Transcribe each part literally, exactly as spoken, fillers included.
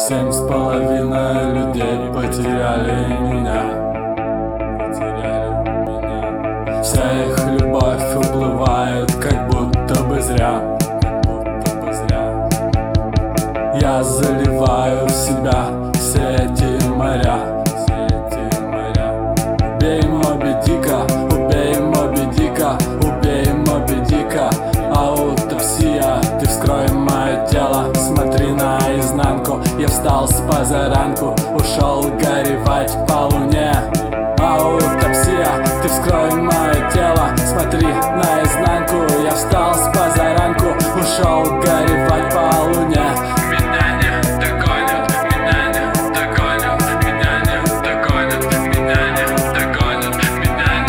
Семь с половиной людей потеряли меня, потеряли меня. Вся их любовь уплывает, как будто бы зря, как будто бы зря. Я заливаю в себя все эти моря, все эти моря. Убей Моби Дика, убей Моби Дика, убей Моби Дика. Аутопсия, ты вскрой мое тело, смотри наизнанку. Я встал с позаранку, ушел горевать по луне. Аутопсия, ты вскрой мое тело, смотри наизнанку. Я встал с позаранку, ушел горевать по луне. Меня не догонят, меня не догонят, меня не догонят, меня не догонят, меня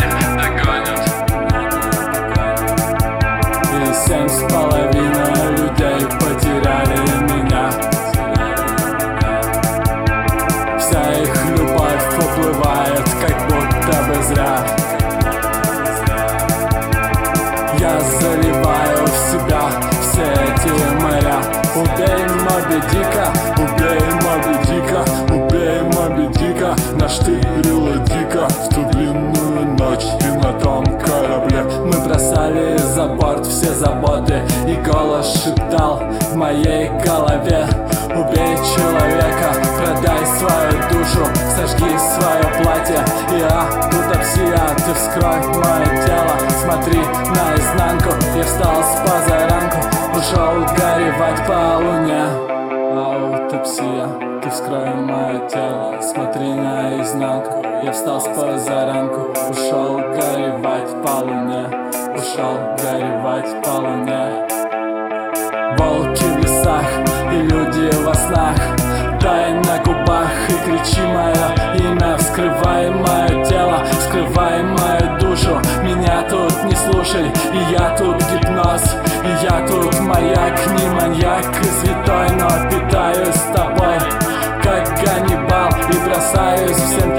не догонят. И семь с половиной людей потеряли меня. Вся их любовь уплывает, как будто бы зря. Я заливаю в себя все эти моря. Убей Моби Дика, убей Моби Дика, убей Моби Дика. Наштырила дико в ту длинную ночь и на том корабле. Мы бросали за борт все заботы, и голос шептал в моей голове: убей человека, продай свою душу, сожги свое платье. И аутопсия, ты вскрой мое тело, смотри наизнанку. Я встал с позаранку, ушел горевать по луне. Аутопсия, ты вскрой мое тело, смотри наизнанку. Я встал с позаранку, ушел горевать по луне, ушел горевать по луне. Волки в лесах и люди во снах, тай на губах и кричи мое имя. Вскрывай мое тело, вскрывай мою душу. Меня тут не слушай, и я тут гипноз, и я тут маяк, не маньяк и святой, но питаюсь тобой, как Ганнибал, и бросаюсь всем